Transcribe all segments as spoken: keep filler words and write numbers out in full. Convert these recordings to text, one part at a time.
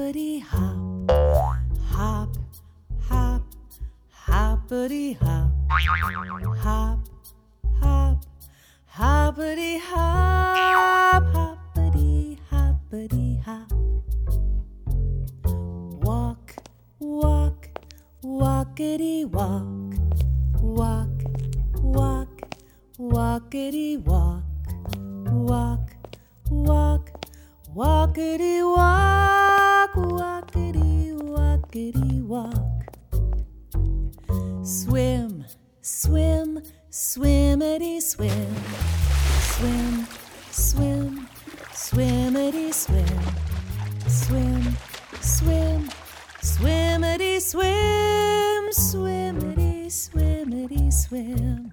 hoppity hop, hop, hop, hoppity hop, hop, hop, hoppity hop, hoppity hoppity hop. Walk, walk, walkity walk, walk, walk, walkity walk, walk, walk, walkity walk, walkity walkity walk. Swim, swim, swimmity swim, swim, swim, swimmity swim, swim, swim, swimmity swim, swimmity swimmity swim.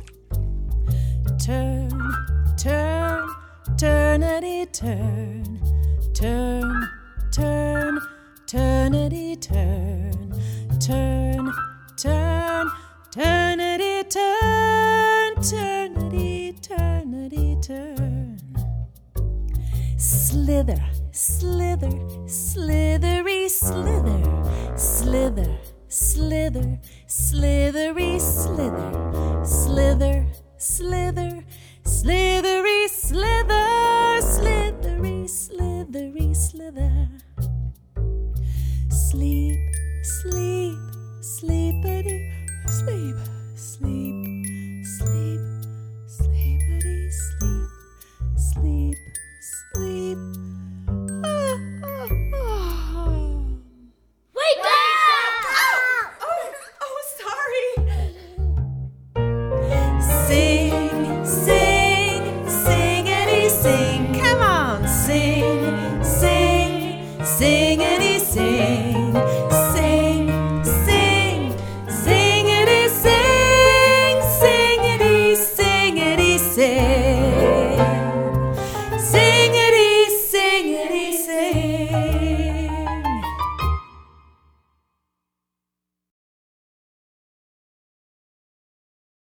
Turn, turn, turnity turn, turn, turn, turnity turn, turn, turn, turnity turn, turnity turnity turn. Slither, slither, slithery slither, slither, slither, slithery slither, slither, slither, slithery slither, slithery slithery slither. Sleep, sleep, sleepity, sleep, sleep, sleep, sleepity, sleep, sleep, sleep. Ah, ah, ah. Wake up! Oh, oh, oh, sorry. Sing, sing, singity sing. Come on, sing, sing, sing.